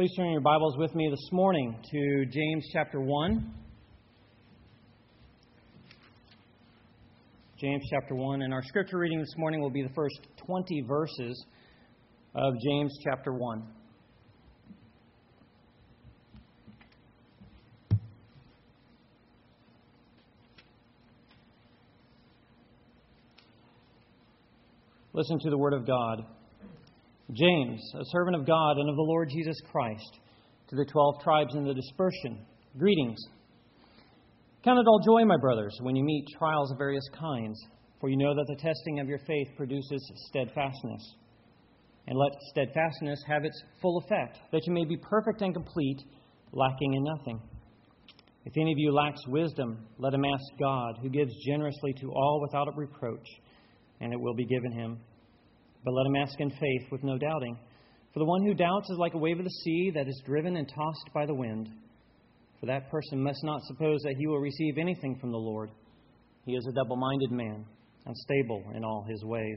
Please turn your Bibles with me this morning to James chapter 1. James chapter 1. And our scripture reading this morning will be the first 20 verses of James chapter 1. Listen to the word of God. James, a servant of God and of the Lord Jesus Christ, to the 12 tribes in the dispersion, greetings. Count it all joy, my brothers, when you meet trials of various kinds, for you know that the testing of your faith produces steadfastness. And let steadfastness have its full effect, that you may be perfect and complete, lacking in nothing. If any of you lacks wisdom, let him ask God, who gives generously to all without a reproach, and it will be given him. But let him ask in faith with no doubting. For the one who doubts is like a wave of the sea that is driven and tossed by the wind. For that person must not suppose that he will receive anything from the Lord. He is a double-minded man, unstable in all his ways.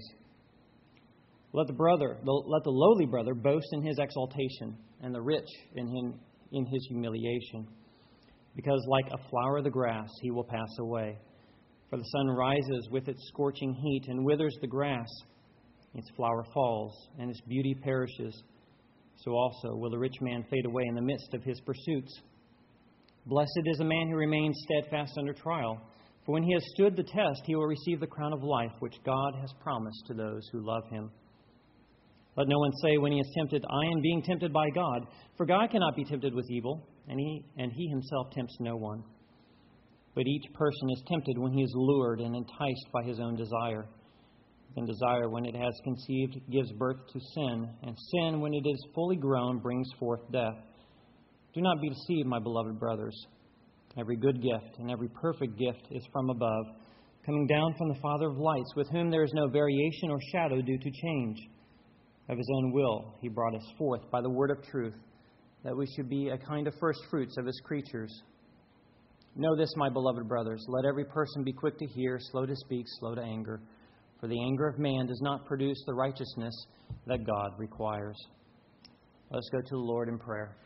Let the lowly brother boast in his exaltation, and the rich in his humiliation. Because like a flower of the grass, he will pass away. For the sun rises with its scorching heat and withers the grass. Its flower falls, and its beauty perishes. So also will the rich man fade away in the midst of his pursuits. Blessed is the man who remains steadfast under trial, for when he has stood the test, he will receive the crown of life which God has promised to those who love him. Let no one say when he is tempted, I am being tempted by God, for God cannot be tempted with evil, and he himself tempts no one. But each person is tempted when he is lured and enticed by his own desire. And desire, when it has conceived, gives birth to sin, and sin, when it is fully grown, brings forth death. Do not be deceived, my beloved brothers. Every good gift and every perfect gift is from above, coming down from the Father of lights, with whom there is no variation or shadow due to change. Of his own will he brought us forth by the word of truth, that we should be a kind of first fruits of his creatures. Know this, my beloved brothers, let every person be quick to hear, slow to speak, slow to anger. For the anger of man does not produce the righteousness that God requires. Let us go to the Lord in prayer.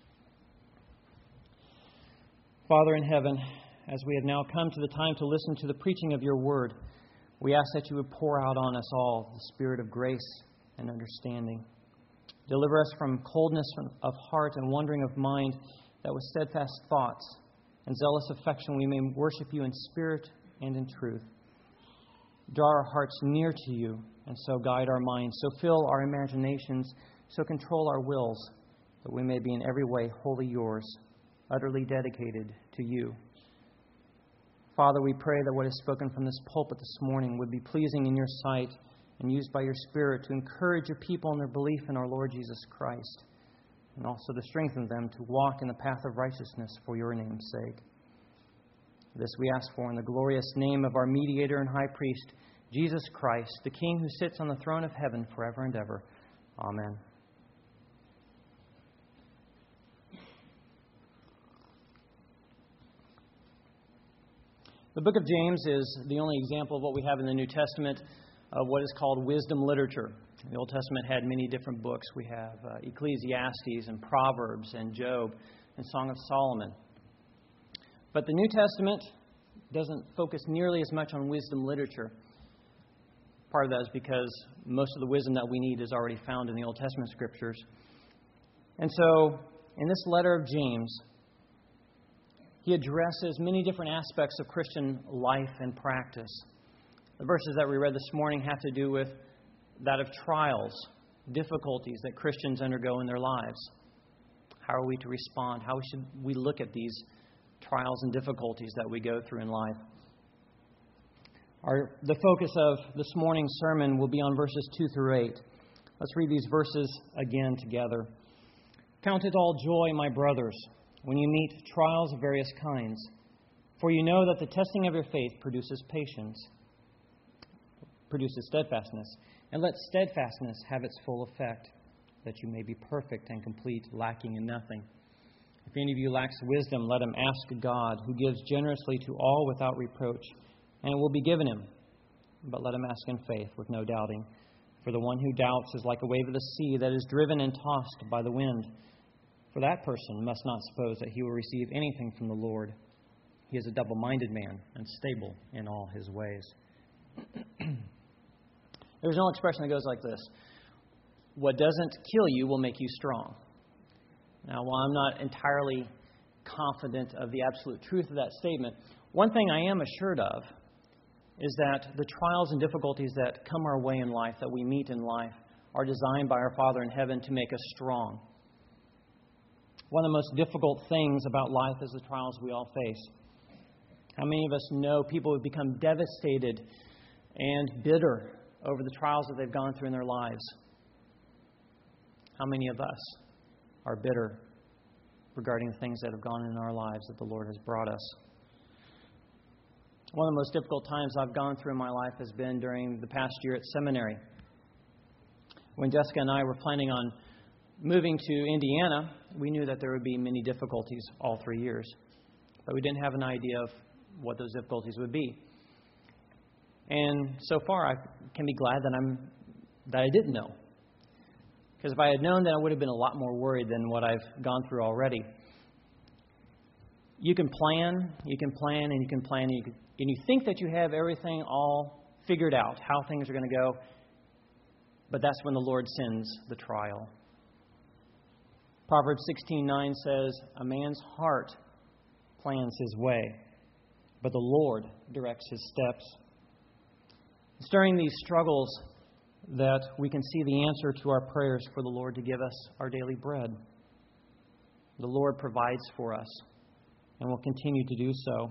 Father in heaven, as we have now come to the time to listen to the preaching of your word, we ask that you would pour out on us all the spirit of grace and understanding. Deliver us from coldness of heart and wandering of mind, that with steadfast thoughts and zealous affection we may worship you in spirit and in truth. Draw our hearts near to you, and so guide our minds, so fill our imaginations, so control our wills, that we may be in every way wholly yours, utterly dedicated to you. Father, we pray that what is spoken from this pulpit this morning would be pleasing in your sight and used by your Spirit to encourage your people in their belief in our Lord Jesus Christ, and also to strengthen them to walk in the path of righteousness for your name's sake. This we ask for in the glorious name of our mediator and high priest, Jesus Christ, the King who sits on the throne of heaven forever and ever. Amen. The book of James is the only example of what we have in the New Testament of what is called wisdom literature. The Old Testament had many different books. We have Ecclesiastes and Proverbs and Job and Song of Solomon. But the New Testament doesn't focus nearly as much on wisdom literature. Part of that is because most of the wisdom that we need is already found in the Old Testament scriptures. And so, in this letter of James, he addresses many different aspects of Christian life and practice. The verses that we read this morning have to do with that of trials, difficulties that Christians undergo in their lives. How are we to respond? How should we look at these trials and difficulties that we go through in life? The focus of this morning's sermon will be on verses 2 through 8. Let's read these verses again together. Count it all joy, my brothers, when you meet trials of various kinds, for you know that the testing of your faith produces steadfastness, and let steadfastness have its full effect, that you may be perfect and complete, lacking in nothing. If any of you lacks wisdom, let him ask God, who gives generously to all without reproach, and it will be given him. But let him ask in faith with no doubting. For the one who doubts is like a wave of the sea that is driven and tossed by the wind. For that person must not suppose that he will receive anything from the Lord. He is a double-minded man, unstable in all his ways. There's an old expression that goes like this: what doesn't kill you will make you strong. Now, while I'm not entirely confident of the absolute truth of that statement, one thing I am assured of is that the trials and difficulties that come our way in life, that we meet in life, are designed by our Father in heaven to make us strong. One of the most difficult things about life is the trials we all face. How many of us know people who become devastated and bitter over the trials that they've gone through in their lives? How many of us are bitter regarding the things that have gone in our lives that the Lord has brought us? One of the most difficult times I've gone through in my life has been during the past year at seminary. When Jessica and I were planning on moving to Indiana, we knew that there would be many difficulties all 3 years. But we didn't have an idea of what those difficulties would be. And so far, I can be glad that I didn't know. Because if I had known, then I would have been a lot more worried than what I've gone through already. You can plan, and you can plan, and you think that you have everything all figured out, how things are going to go. But that's when the Lord sends the trial. Proverbs 16:9 says, "A man's heart plans his way, but the Lord directs his steps." It's during these struggles that we can see the answer to our prayers for the Lord to give us our daily bread. The Lord provides for us and will continue to do so.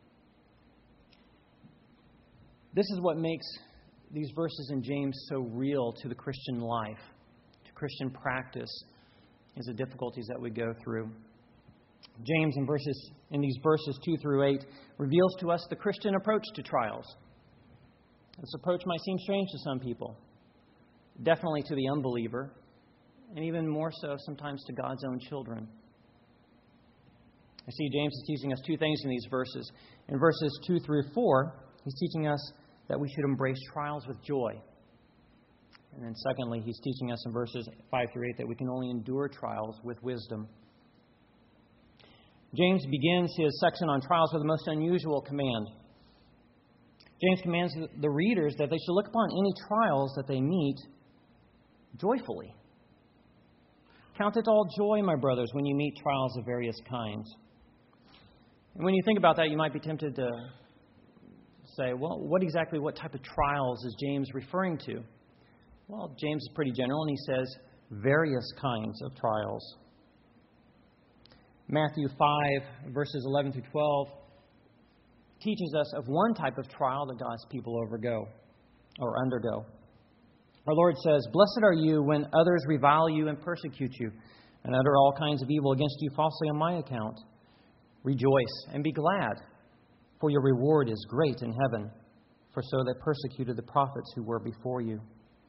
This is what makes these verses in James so real to the Christian life, to Christian practice, is the difficulties that we go through. James in these verses 2 through 8 reveals to us the Christian approach to trials. This approach might seem strange to some people, definitely to the unbeliever, and even more so sometimes to God's own children. I see James is teaching us two things in these verses. In verses 2 through 4, he's teaching us that we should embrace trials with joy. And then secondly, he's teaching us in verses 5 through 8 that we can only endure trials with wisdom. James begins his section on trials with the most unusual command. James commands the readers that they should look upon any trials that they meet joyfully. Count it all joy, my brothers, when you meet trials of various kinds. And when you think about that, you might be tempted to say, well, what type of trials is James referring to? Well, James is pretty general, and he says various kinds of trials. Matthew 5, verses 11 through 12, teaches us of one type of trial that God's people undergo. Our Lord says, "Blessed are you when others revile you and persecute you, and utter all kinds of evil against you falsely on my account. Rejoice and be glad, for your reward is great in heaven, for so they persecuted the prophets who were before you."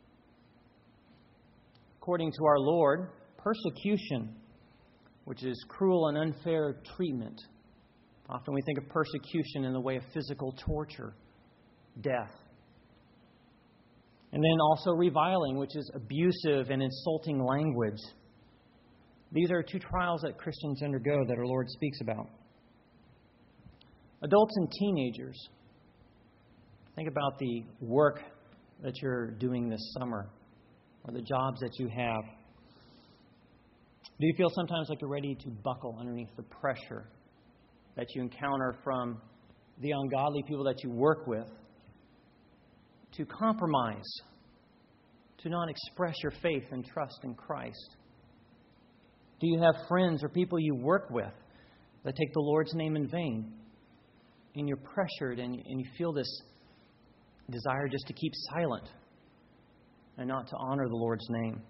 According to our Lord, persecution, which is cruel and unfair treatment. Often we think of persecution in the way of physical torture, death. And then also reviling, which is abusive and insulting language. These are two trials that Christians undergo that our Lord speaks about. Adults and teenagers, think about the work that you're doing this summer or the jobs that you have. Do you feel sometimes like you're ready to buckle underneath the pressure that you encounter from the ungodly people that you work with, to compromise, to not express your faith and trust in Christ? Do you have friends or people you work with that take the Lord's name in vain? And you're pressured and you feel this desire just to keep silent and not to honor the Lord's name.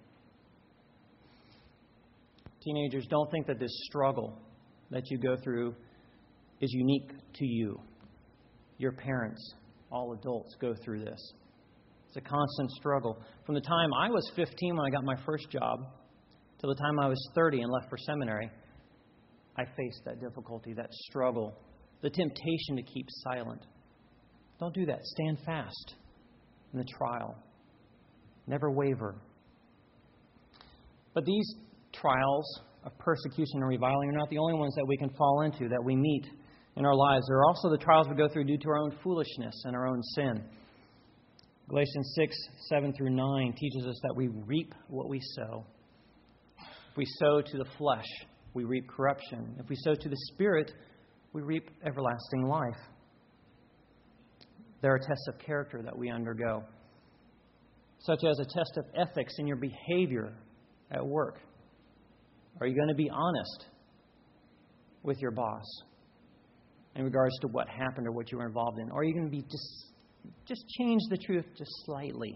Teenagers, don't think that this struggle that you go through is unique to you. Your parents, all adults, go through this. It's a constant struggle. From the time I was 15 when I got my first job till the time I was 30 and left for seminary, I faced that difficulty, that struggle, the temptation to keep silent. Don't do that. Stand fast in the trial. Never waver. But these trials of persecution and reviling are not the only ones that we can fall into, that we meet in our lives. There are also the trials we go through due to our own foolishness and our own sin. Galatians 6, 7 through 9 teaches us that we reap what we sow. If we sow to the flesh, we reap corruption. If we sow to the Spirit, we reap everlasting life. There are tests of character that we undergo, such as a test of ethics in your behavior at work. Are you going to be honest with your boss in regards to what happened or what you were involved in? Or are you going to be just change the truth just slightly?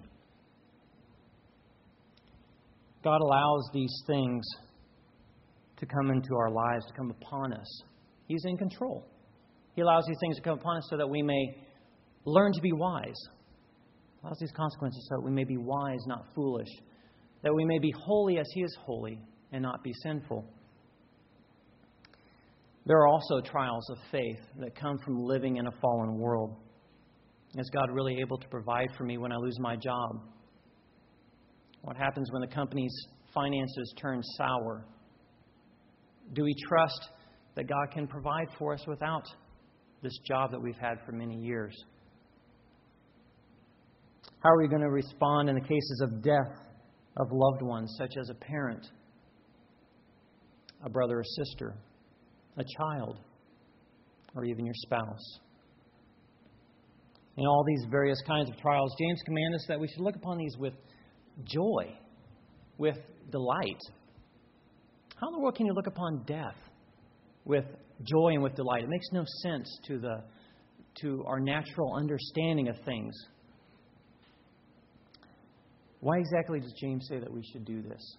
God allows these things to come into our lives, to come upon us. He's in control. He allows these things to come upon us so that we may learn to be wise. He allows these consequences so that we may be wise, not foolish. That we may be holy as He is holy and not be sinful. There are also trials of faith that come from living in a fallen world. Is God really able to provide for me when I lose my job? What happens when the company's finances turn sour? Do we trust that God can provide for us without this job that we've had for many years? How are we going to respond in the cases of death of loved ones, such as a parent, a brother or sister, a child, or even your spouse? In all these various kinds of trials, James commands us that we should look upon these with joy, with delight. How in the world can you look upon death with joy and with delight? It makes no sense to our natural understanding of things. Why exactly does James say that we should do this?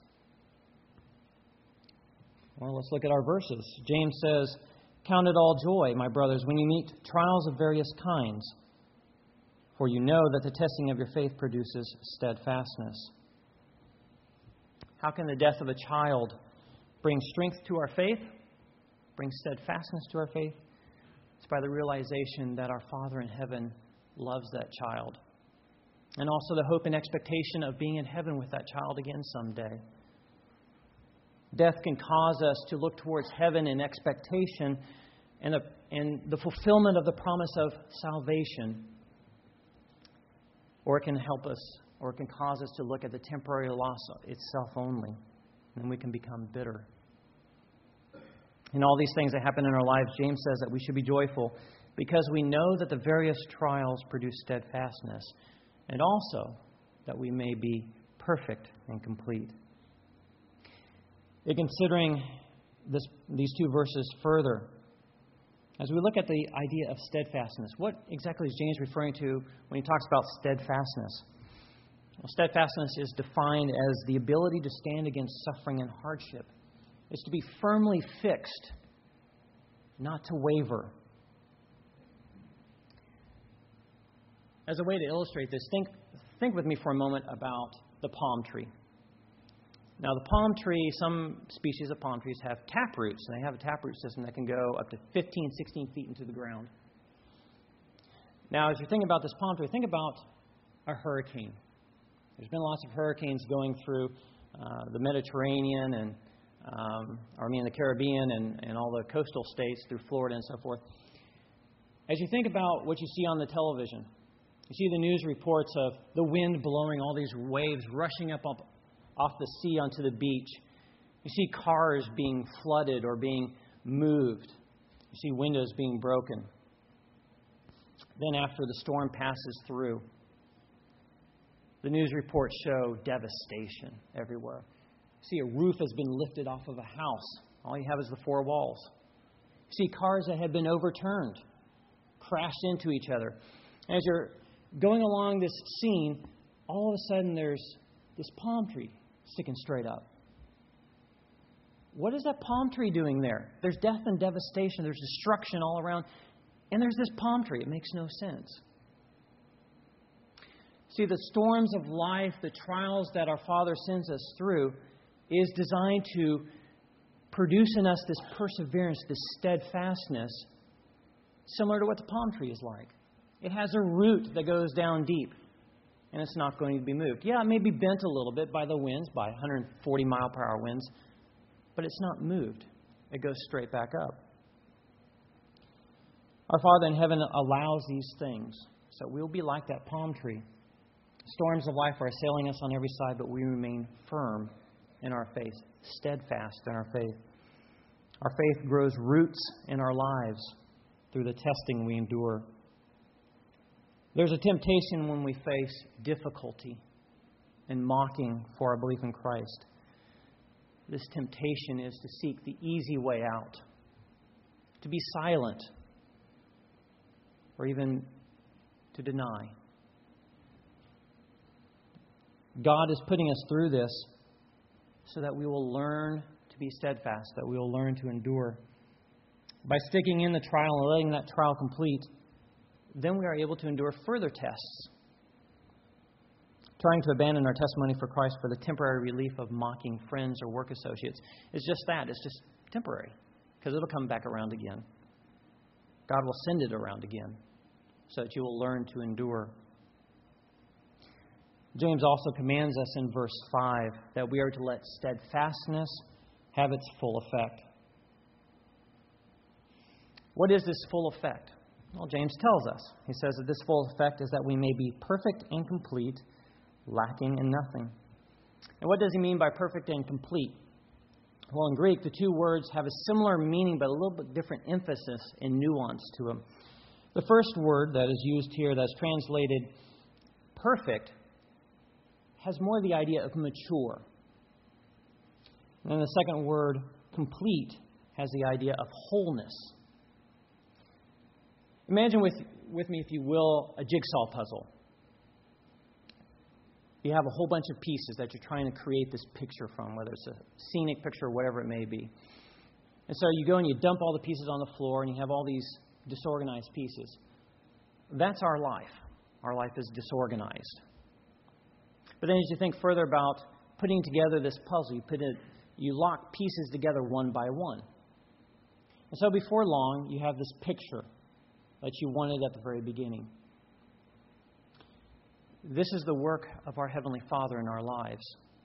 Well, let's look at our verses. James says, "Count it all joy, my brothers, when you meet trials of various kinds. For you know that the testing of your faith produces steadfastness." How can the death of a child bring strength to our faith, bring steadfastness to our faith? It's by the realization that our Father in heaven loves that child. And also the hope and expectation of being in heaven with that child again someday. Death can cause us to look towards heaven in expectation and the fulfillment of the promise of salvation. Or it can help us, or it can cause us to look at the temporary loss itself only. And we can become bitter. In all these things that happen in our lives, James says that we should be joyful because we know that the various trials produce steadfastness, and also that we may be perfect and complete. In considering these two verses further, as we look at the idea of steadfastness, what exactly is James referring to when he talks about steadfastness? Well, steadfastness is defined as the ability to stand against suffering and hardship. It's to be firmly fixed, not to waver. As a way to illustrate this, think with me for a moment about the palm tree. Now, the palm tree, some species of palm trees have tap roots. And they have a taproot system that can go up to 15, 16 feet into the ground. Now, as you're thinking about this palm tree, think about a hurricane. There's been lots of hurricanes going through the Mediterranean and the Caribbean and all the coastal states through Florida and so forth. As you think about what you see on the television, you see the news reports of the wind blowing all these waves rushing up off the sea onto the beach. You see cars being flooded or being moved. You see windows being broken. Then after the storm passes through, the news reports show devastation everywhere. You see a roof has been lifted off of a house. All you have is the four walls. You see cars that have been overturned, crashed into each other. As you're going along this scene, all of a sudden there's this palm tree sticking straight up. What is that palm tree doing there? There's death and devastation. There's destruction all around. And there's this palm tree. It makes no sense. See, the storms of life, the trials that our Father sends us through, is designed to produce in us this perseverance, this steadfastness, similar to what the palm tree is like. It has a root that goes down deep, and it's not going to be moved. Yeah, it may be bent a little bit by the winds, by 140-mile-per-hour winds, but it's not moved. It goes straight back up. Our Father in heaven allows these things so we'll be like that palm tree. Storms of life are assailing us on every side, but we remain firm in our faith, steadfast in our faith. Our faith grows roots in our lives through the testing we endure. There's a temptation when we face difficulty and mocking for our belief in Christ. This temptation is to seek the easy way out, to be silent, or even to deny. God is putting us through this so that we will learn to be steadfast, that we will learn to endure. By sticking in the trial and letting that trial complete, then we are able to endure further tests. Trying to abandon our testimony for Christ for the temporary relief of mocking friends or work associates is just that. It's just temporary, because it'll come back around again. God will send it around again so that you will learn to endure. James also commands us in verse 5 that we are to let steadfastness have its full effect. What is this full effect? Well, James tells us. He says that this full effect is that we may be perfect and complete, lacking in nothing. And what does he mean by perfect and complete? Well, in Greek, the two words have a similar meaning, but a little bit different emphasis and nuance to them. The first word that is used here, that's translated perfect, has more the idea of mature. And then the second word, complete, has the idea of wholeness. Imagine with me, if you will, a jigsaw puzzle. You have a whole bunch of pieces that you're trying to create this picture from, whether it's a scenic picture or whatever it may be. And so you go and you dump all the pieces on the floor and you have all these disorganized pieces. That's our life. Our life is disorganized. But then as you think further about putting together this puzzle, you lock pieces together one by one. And so before long, you have this picture that you wanted at the very beginning. This is the work of our Heavenly Father in our lives.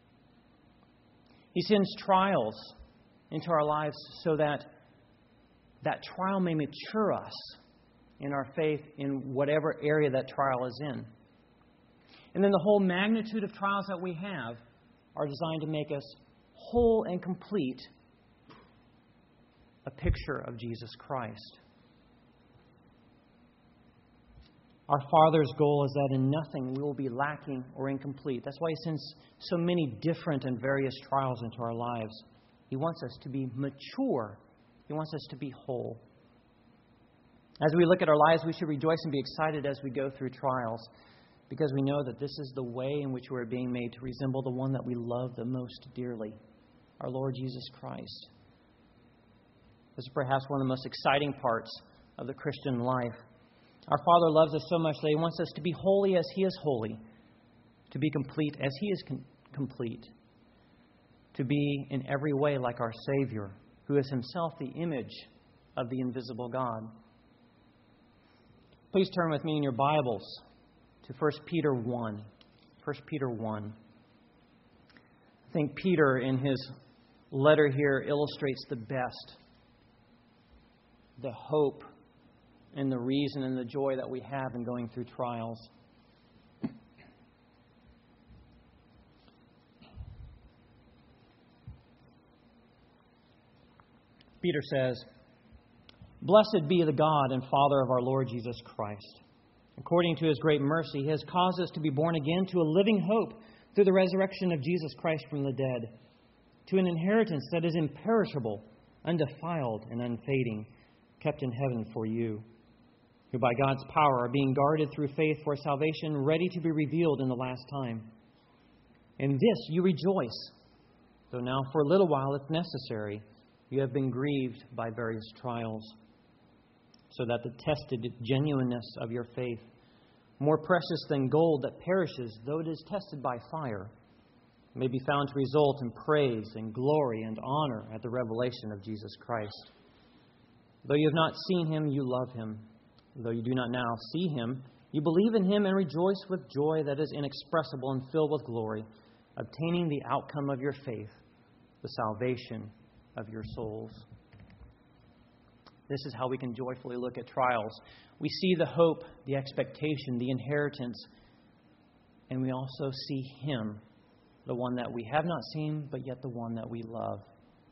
He sends trials into our lives so that that trial may mature us in our faith in whatever area that trial is in. And then the whole magnitude of trials that we have are designed to make us whole and complete, a picture of Jesus Christ. Our Father's goal is that in nothing we will be lacking or incomplete. That's why He sends so many different and various trials into our lives. He wants us to be mature. He wants us to be whole. As we look at our lives, we should rejoice and be excited as we go through trials, because we know that this is the way in which we're being made to resemble the one that we love the most dearly, our Lord Jesus Christ. This is perhaps one of the most exciting parts of the Christian life. Our Father loves us so much that He wants us to be holy as He is holy, to be complete as He is complete, to be in every way like our Savior, who is Himself the image of the invisible God. Please turn with me in your Bibles to 1 Peter 1. 1 Peter 1. I think Peter, in his letter here, illustrates the best the hope and the reason and the joy that we have in going through trials. Peter says, "Blessed be the God and Father of our Lord Jesus Christ. According to His great mercy, He has caused us to be born again to a living hope through the resurrection of Jesus Christ from the dead, to an inheritance that is imperishable, undefiled, and unfading, kept in heaven for you, who by God's power are being guarded through faith for salvation, ready to be revealed in the last time. In this you rejoice, though now for a little while, if necessary, you have been grieved by various trials, so that the tested genuineness of your faith, more precious than gold that perishes, though it is tested by fire, may be found to result in praise and glory and honor at the revelation of Jesus Christ. Though you have not seen Him, you love Him. Though you do not now see Him, you believe in Him and rejoice with joy that is inexpressible and filled with glory, obtaining the outcome of your faith, the salvation of your souls. This is how we can joyfully look at trials. We see the hope, the expectation, the inheritance, and we also see Him, the one that we have not seen, but yet the one that we love.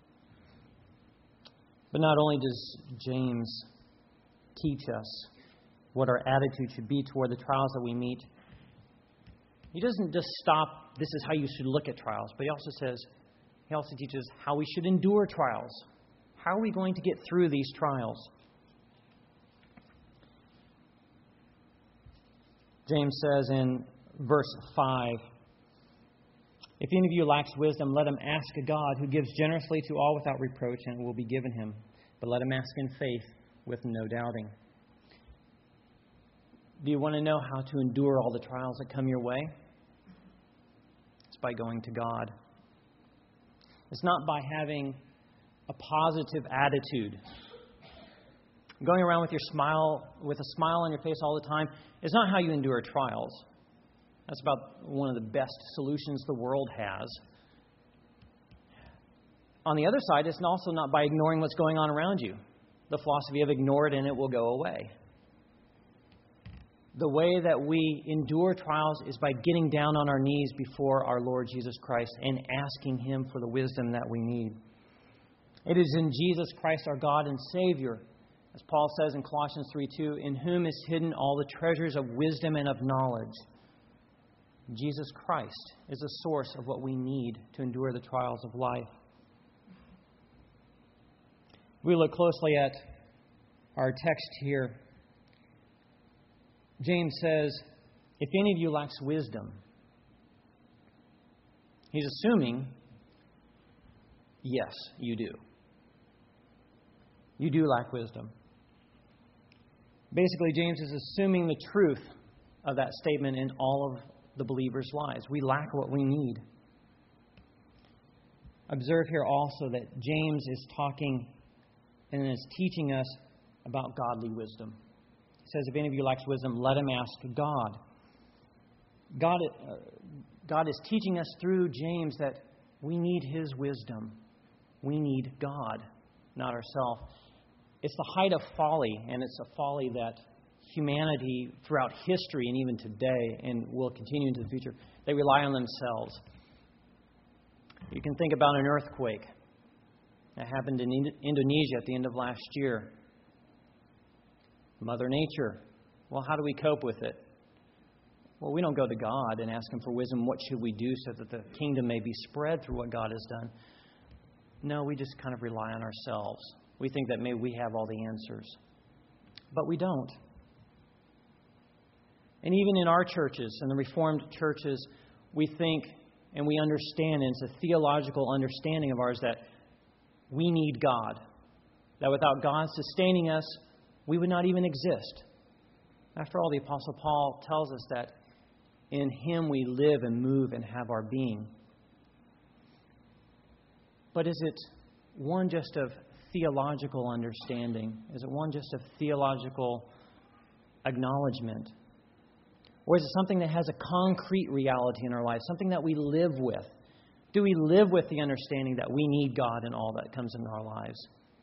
But not only does James teach us what our attitude should be toward the trials that we meet, he doesn't just stop, this is how you should look at trials, but he also teaches how we should endure trials. How are we going to get through these trials? James says in verse 5, "If any of you lacks wisdom, let him ask God, who gives generously to all without reproach, and it will be given him. But let him ask in faith with no doubting." Do you want to know how to endure all the trials that come your way? It's by going to God. It's not by having a positive attitude. Going around with a smile on your face all the time is not how you endure trials. That's about one of the best solutions the world has. On the other side, it's also not by ignoring what's going on around you. The philosophy of ignore it and it will go away. The way that we endure trials is by getting down on our knees before our Lord Jesus Christ and asking Him for the wisdom that we need. It is in Jesus Christ, our God and Savior, as Paul says in Colossians 3:2, "in whom is hidden all the treasures of wisdom and of knowledge." Jesus Christ is the source of what we need to endure the trials of life. We look closely at our text here. James says, if any of you lacks wisdom, he's assuming, yes, you do. You do lack wisdom. Basically, James is assuming the truth of that statement in all of the believers' lives. We lack what we need. Observe here also that James is talking and is teaching us about godly wisdom. He says, if any of you lacks wisdom, let him ask God. God is teaching us through James that we need His wisdom. We need God, not ourselves. It's the height of folly, and it's a folly that humanity throughout history and even today and will continue into the future, they rely on themselves. You can think about an earthquake that happened in Indonesia at the end of last year. Mother Nature. Well, how do we cope with it? Well, we don't go to God and ask Him for wisdom. What should we do so that the kingdom may be spread through what God has done? No, we just kind of rely on ourselves. We think that maybe we have all the answers. But we don't. And even in our churches, in the Reformed churches, we think and we understand, and it's a theological understanding of ours, that we need God. That without God sustaining us, we would not even exist. After all, the Apostle Paul tells us that in Him we live and move and have our being. But is it one just of theological understanding? Is it one just of theological acknowledgement? Or is it something that has a concrete reality in our lives, something that we live with? Do we live with the understanding that we need God in all that comes into our lives?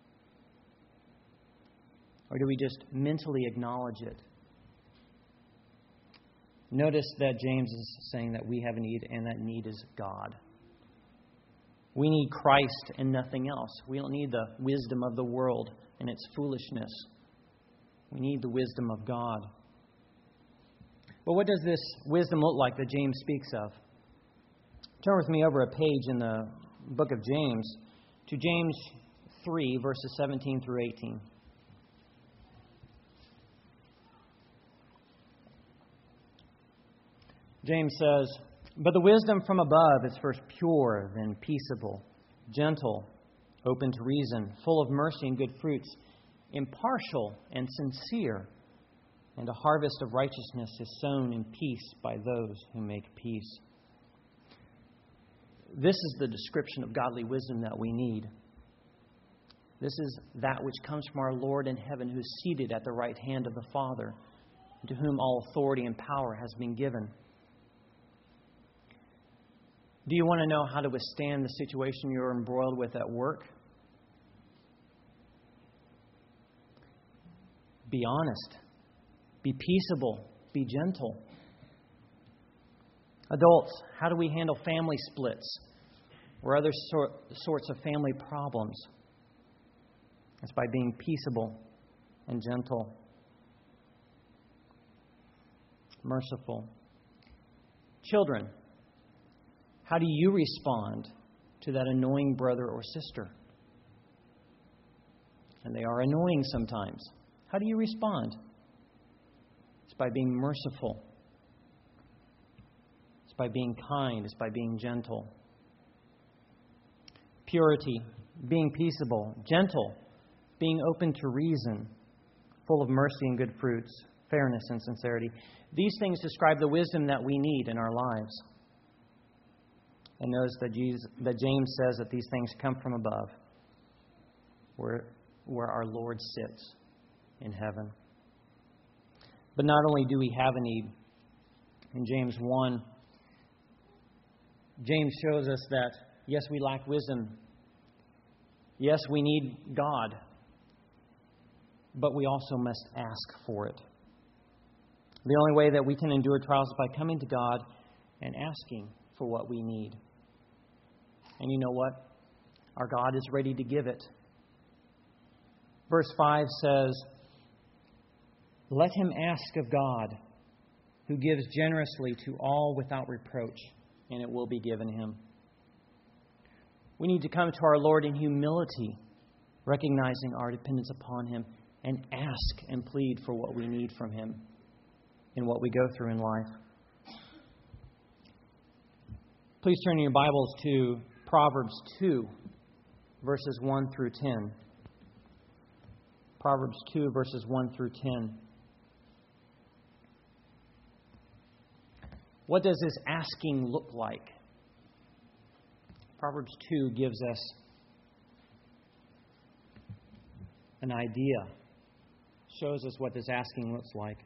Or do we just mentally acknowledge it? Notice that James is saying that we have a need, and that need is God. We need Christ and nothing else. We don't need the wisdom of the world and its foolishness. We need the wisdom of God. But what does this wisdom look like that James speaks of? Turn with me over a page in the book of James to James 3, verses 17 through 18. James says, "But the wisdom from above is first pure, then peaceable, gentle, open to reason, full of mercy and good fruits, impartial and sincere. And a harvest of righteousness is sown in peace by those who make peace." This is the description of godly wisdom that we need. This is that which comes from our Lord in heaven, who is seated at the right hand of the Father, to whom all authority and power has been given. Do you want to know how to withstand the situation you're embroiled with at work? Be honest. Be peaceable. Be gentle. Adults, how do we handle family splits or other sorts of family problems? It's by being peaceable and gentle, merciful. Children, how do you respond to that annoying brother or sister? And they are annoying sometimes. How do you respond? It's by being merciful. It's by being kind. It's by being gentle. Purity, being peaceable, gentle, being open to reason, full of mercy and good fruits, fairness and sincerity. These things describe the wisdom that we need in our lives. And notice that James says that these things come from above, where our Lord sits in heaven. But not only do we have a need, in James 1, James shows us that, yes, we lack wisdom. Yes, we need God. But we also must ask for it. The only way that we can endure trials is by coming to God and asking for what we need. And you know what? Our God is ready to give it. Verse 5 says, "Let him ask of God, who gives generously to all without reproach, and it will be given him." We need to come to our Lord in humility, recognizing our dependence upon him, and ask and plead for what we need from him in what we go through in life. Please turn your Bibles to Proverbs 2, verses 1 through 10. Proverbs 2, verses 1 through 10. What does this asking look like? Proverbs 2 gives us an idea, shows us what this asking looks like.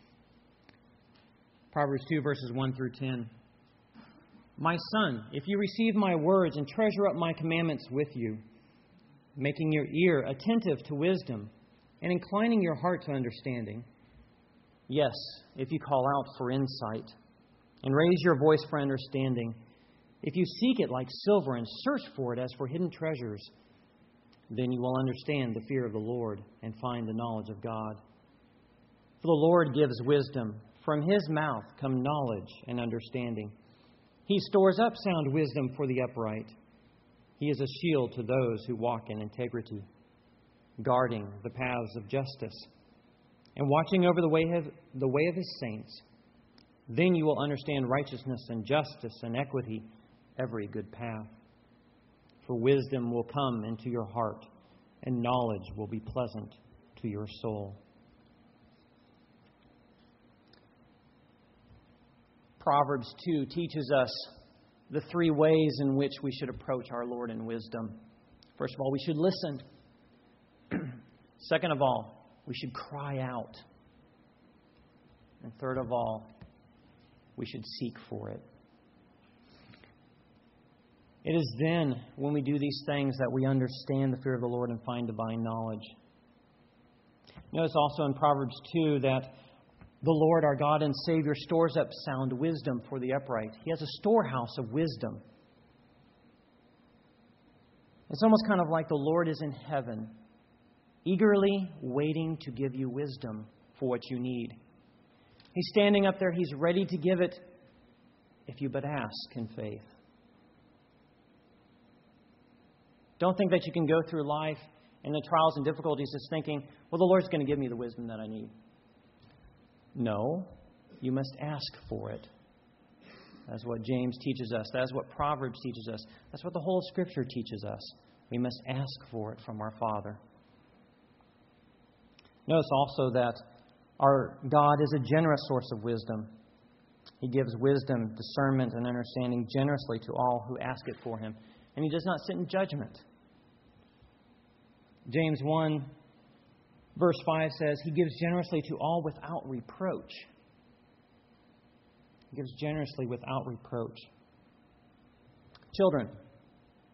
Proverbs 2, verses 1 through 10. "My son, if you receive my words and treasure up my commandments with you, making your ear attentive to wisdom and inclining your heart to understanding, yes, if you call out for insight and raise your voice for understanding, if you seek it like silver and search for it as for hidden treasures, then you will understand the fear of the Lord and find the knowledge of God. For the Lord gives wisdom. From his mouth come knowledge and understanding. He stores up sound wisdom for the upright. He is a shield to those who walk in integrity, guarding the paths of justice and watching over the way of his saints. Then you will understand righteousness and justice and equity, every good path. For wisdom will come into your heart, and knowledge will be pleasant to your soul." Proverbs 2 teaches us the three ways in which we should approach our Lord in wisdom. First of all, we should listen. Second of all, we should cry out. And third of all, we should seek for it. It is then, when we do these things, that we understand the fear of the Lord and find divine knowledge. Notice also in Proverbs 2 that the Lord, our God and Savior, stores up sound wisdom for the upright. He has a storehouse of wisdom. It's almost kind of like the Lord is in heaven, eagerly waiting to give you wisdom for what you need. He's standing up there. He's ready to give it if you but ask in faith. Don't think that you can go through life and the trials and difficulties just thinking, well, the Lord's going to give me the wisdom that I need. No, you must ask for it. That's what James teaches us. That's what Proverbs teaches us. That's what the whole Scripture teaches us. We must ask for it from our Father. Notice also that our God is a generous source of wisdom. He gives wisdom, discernment, and understanding generously to all who ask it for Him. And He does not sit in judgment. James 1, verse 5 says, He gives generously to all without reproach. He gives generously without reproach. Children.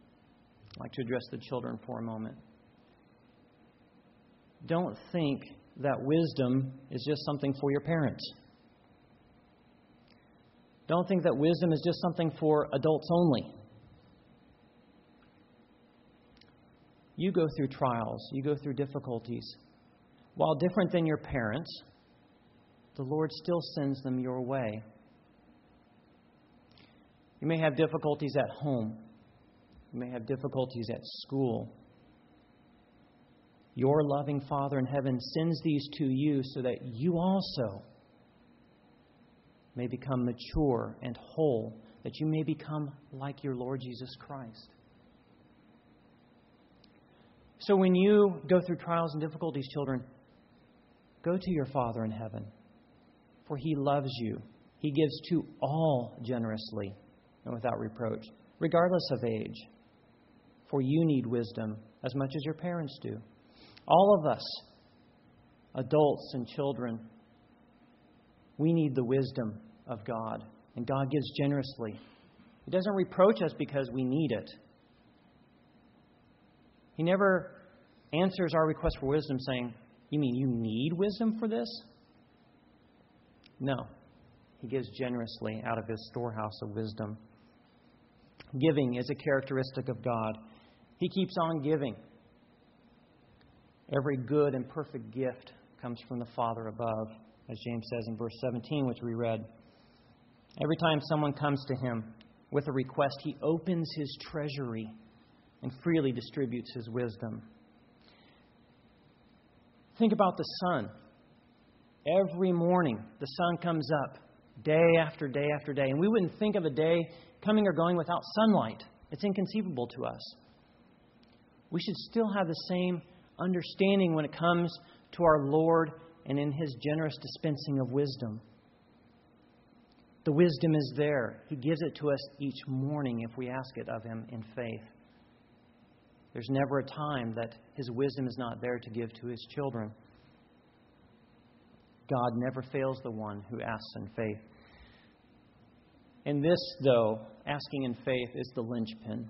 I'd like to address the children for a moment. Don't think that wisdom is just something for your parents. Don't think that wisdom is just something for adults only. You go through trials, you go through difficulties. While different than your parents, the Lord still sends them your way. You may have difficulties at home. You may have difficulties at school. Your loving Father in heaven sends these to you so that you also may become mature and whole, that you may become like your Lord Jesus Christ. So when you go through trials and difficulties, children, go to your Father in heaven, for He loves you. He gives to all generously and without reproach, regardless of age. For you need wisdom as much as your parents do. All of us, adults and children, we need the wisdom of God, and God gives generously. He doesn't reproach us because we need it. He never answers our request for wisdom saying, "You mean you need wisdom for this?" No. He gives generously out of His storehouse of wisdom. Giving is a characteristic of God. He keeps on giving. Every good and perfect gift comes from the Father above, as James says in verse 17, which we read. Every time someone comes to Him with a request, He opens His treasury and freely distributes His wisdom. Think about the sun. Every morning, the sun comes up day after day after day. And we wouldn't think of a day coming or going without sunlight. It's inconceivable to us. We should still have the same understanding when it comes to our Lord and in His generous dispensing of wisdom. The wisdom is there. He gives it to us each morning if we ask it of Him in faith. There's never a time that His wisdom is not there to give to His children. God never fails the one who asks in faith. And this, though, asking in faith, is the linchpin.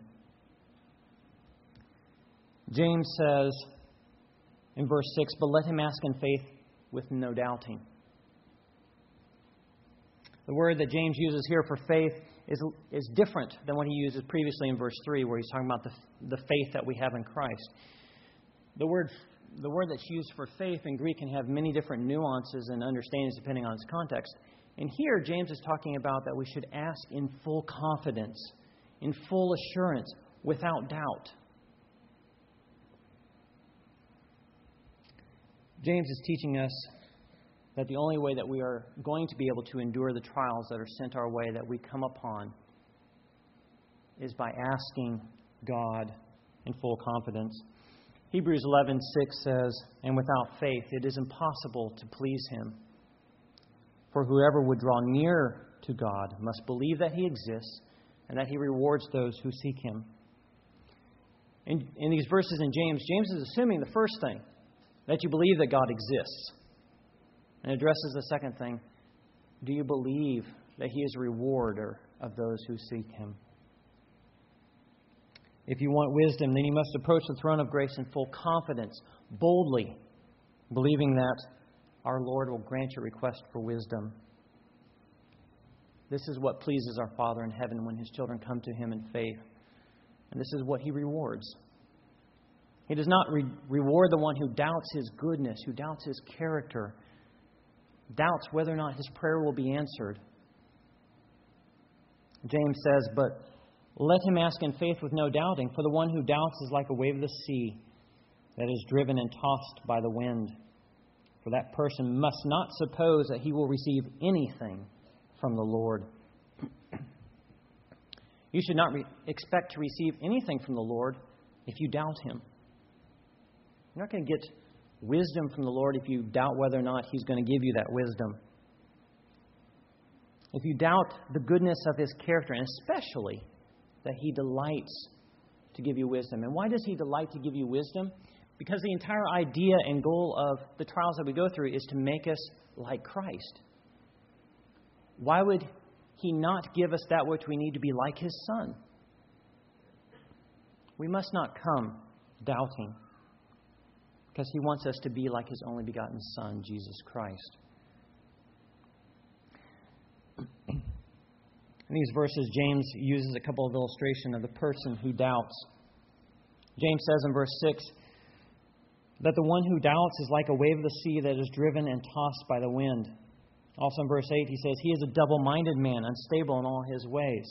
James says in verse 6, "But let him ask in faith with no doubting." The word that James uses here for faith is different than what he uses previously in verse 3, where he's talking about the faith that we have in Christ. The word that's used for faith in Greek can have many different nuances and understandings depending on its context. And here, James is talking about that we should ask in full confidence, in full assurance, without doubt. James is teaching us that the only way that we are going to be able to endure the trials that are sent our way, that we come upon, is by asking God in full confidence. Hebrews 11:6 says, "And without faith it is impossible to please Him. For whoever would draw near to God must believe that He exists and that He rewards those who seek Him." In these verses in James is assuming the first thing, that you believe that God exists. And addresses the second thing, do you believe that He is a rewarder of those who seek Him? If you want wisdom, then you must approach the throne of grace in full confidence, boldly, believing that our Lord will grant your request for wisdom. This is what pleases our Father in heaven when His children come to Him in faith. And this is what He rewards. He does not reward the one who doubts His goodness, who doubts His character, doubts whether or not his prayer will be answered. James says, "But let him ask in faith with no doubting, for the one who doubts is like a wave of the sea that is driven and tossed by the wind. For that person must not suppose that he will receive anything from the Lord." You should not expect to receive anything from the Lord if you doubt Him. You're not going to get wisdom from the Lord if you doubt whether or not He's going to give you that wisdom. If you doubt the goodness of His character, and especially that He delights to give you wisdom. And why does He delight to give you wisdom? Because the entire idea and goal of the trials that we go through is to make us like Christ. Why would He not give us that which we need to be like His Son? We must not come doubting. because He wants us to be like His only begotten Son, Jesus Christ. In these verses, James uses a couple of illustrations of the person who doubts. James says in verse 6 that the one who doubts is like a wave of the sea that is driven and tossed by the wind. Also in verse 8, he says, he is a double-minded man, unstable in all his ways.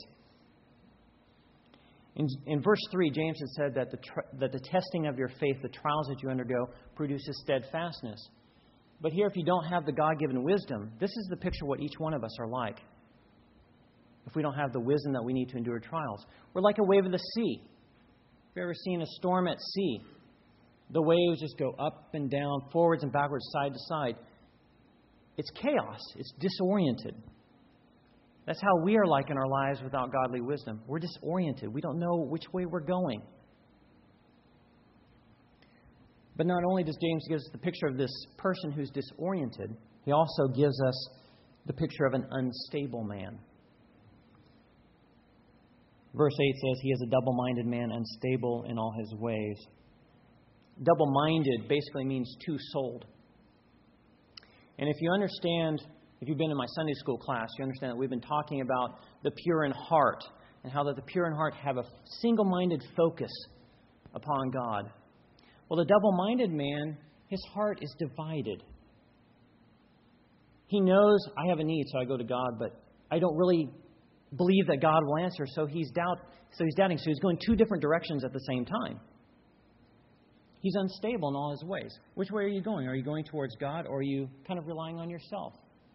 In verse 3, James has said that the testing of your faith, the trials that you undergo, produces steadfastness. But here, if you don't have the God-given wisdom, this is the picture of what each one of us are like. If we don't have the wisdom that we need to endure trials, we're like a wave of the sea. Have you ever seen a storm at sea? The waves just go up and down, forwards and backwards, side to side. It's chaos. It's disoriented. That's how we are like in our lives without godly wisdom. We're disoriented. We don't know which way we're going. But not only does James give us the picture of this person who's disoriented, he also gives us the picture of an unstable man. Verse 8 says, he is a double-minded man, unstable in all his ways. Double-minded basically means two-souled. And if you understand, if you've been in my Sunday school class, you understand that we've been talking about the pure in heart and how that the pure in heart have a single-minded focus upon God. Well, the double-minded man, his heart is divided. He knows I have a need, so I go to God, but I don't really believe that God will answer, so he's doubting. So he's going two different directions at the same time. He's unstable in all his ways. Which way are you going? Are you going towards God, or are you kind of relying on yourself?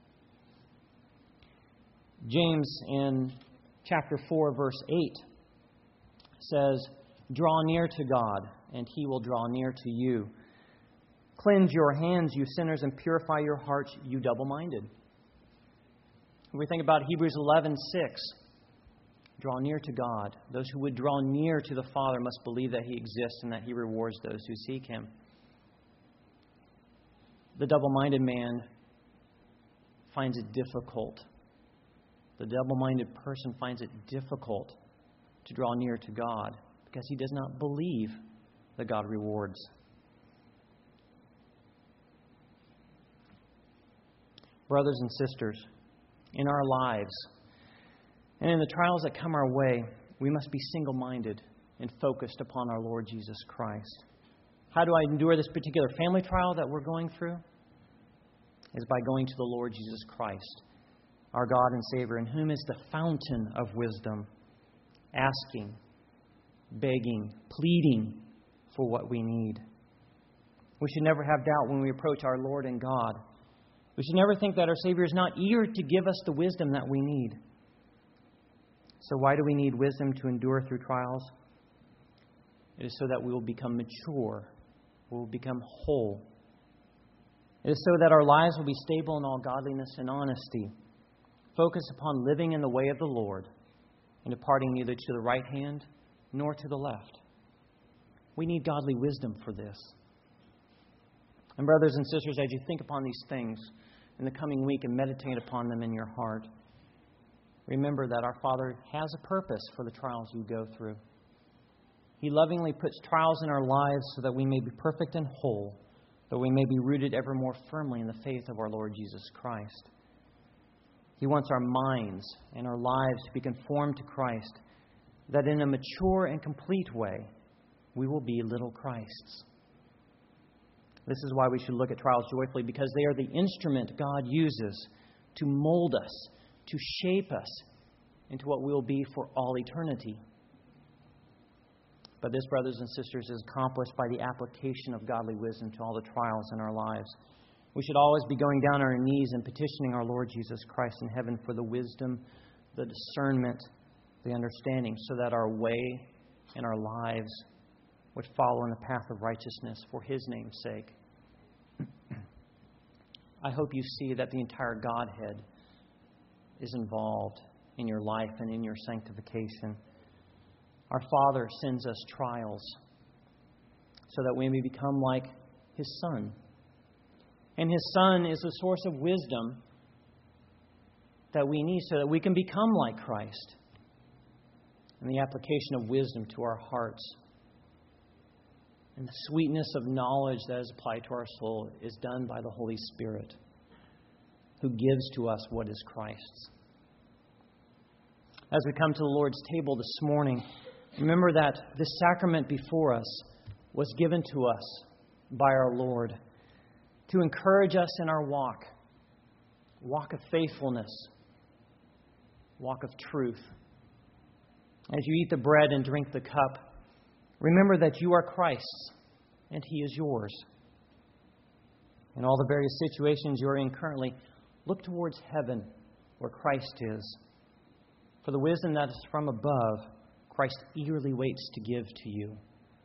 James in chapter 4, verse 8 says, draw near to God, and He will draw near to you. Cleanse your hands, you sinners, and purify your hearts, you double-minded. When we think about Hebrews 11:6, draw near to God. Those who would draw near to the Father must believe that He exists and that He rewards those who seek Him. The double-minded man finds it difficult. The double-minded person finds it difficult to draw near to God because he does not believe that God rewards. Brothers and sisters, in our lives and in the trials that come our way, we must be single-minded and focused upon our Lord Jesus Christ. How do I endure this particular family trial that we're going through? Is by going to the Lord Jesus Christ, our God and Savior, in whom is the fountain of wisdom, asking, begging, pleading for what we need. We should never have doubt when we approach our Lord and God. We should never think that our Savior is not eager to give us the wisdom that we need. So why do we need wisdom to endure through trials? It is so that we will become mature. We will become whole. It is so that our lives will be stable in all godliness and honesty. Focus upon living in the way of the Lord and departing neither to the right hand nor to the left. We need godly wisdom for this. And brothers and sisters, as you think upon these things in the coming week and meditate upon them in your heart, remember that our Father has a purpose for the trials you go through. He lovingly puts trials in our lives so that we may be perfect and whole, that we may be rooted ever more firmly in the faith of our Lord Jesus Christ. He wants our minds and our lives to be conformed to Christ, that in a mature and complete way, we will be little Christs. This is why we should look at trials joyfully, because they are the instrument God uses to mold us, to shape us into what we will be for all eternity. But this, brothers and sisters, is accomplished by the application of godly wisdom to all the trials in our lives. We should always be going down on our knees and petitioning our Lord Jesus Christ in heaven for the wisdom, the discernment, the understanding, so that our way and our lives would follow in the path of righteousness for His name's sake. I hope you see that the entire Godhead is involved in your life and in your sanctification. Our Father sends us trials so that we may become like His Son. And His Son is the source of wisdom that we need so that we can become like Christ. And the application of wisdom to our hearts. And the sweetness of knowledge that is applied to our soul is done by the Holy Spirit, who gives to us what is Christ's. As we come to the Lord's table this morning, remember that this sacrament before us was given to us by our Lord to encourage us in our walk of faithfulness, walk of truth. As you eat the bread and drink the cup, remember that you are Christ's and He is yours. In all the various situations you're in currently, look towards heaven where Christ is. For the wisdom that is from above, Christ eagerly waits to give to you.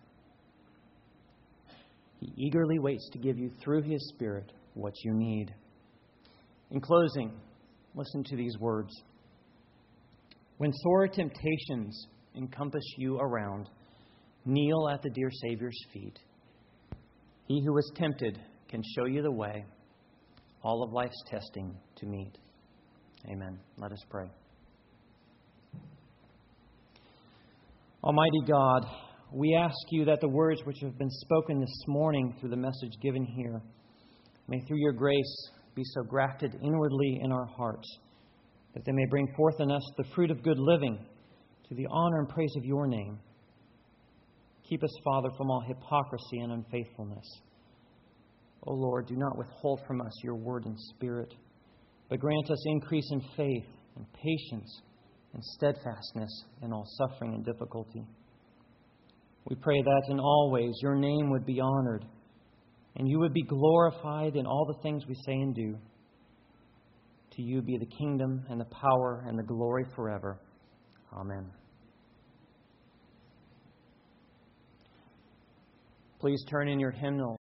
He eagerly waits to give you through His Spirit what you need. In closing, listen to these words. When sore temptations encompass you around, kneel at the dear Savior's feet. He who was tempted can show you the way, all of life's testing to meet. Amen. Let us pray. Almighty God, we ask you that the words which have been spoken this morning through the message given here may through your grace be so grafted inwardly in our hearts that they may bring forth in us the fruit of good living to the honor and praise of your name. Keep us, Father, from all hypocrisy and unfaithfulness. O Lord, do not withhold from us your word and spirit, but grant us increase in faith and patience and steadfastness in all suffering and difficulty. We pray that in all ways your name would be honored and you would be glorified in all the things we say and do. To you be the kingdom and the power and the glory forever. Amen. Please turn in your hymnal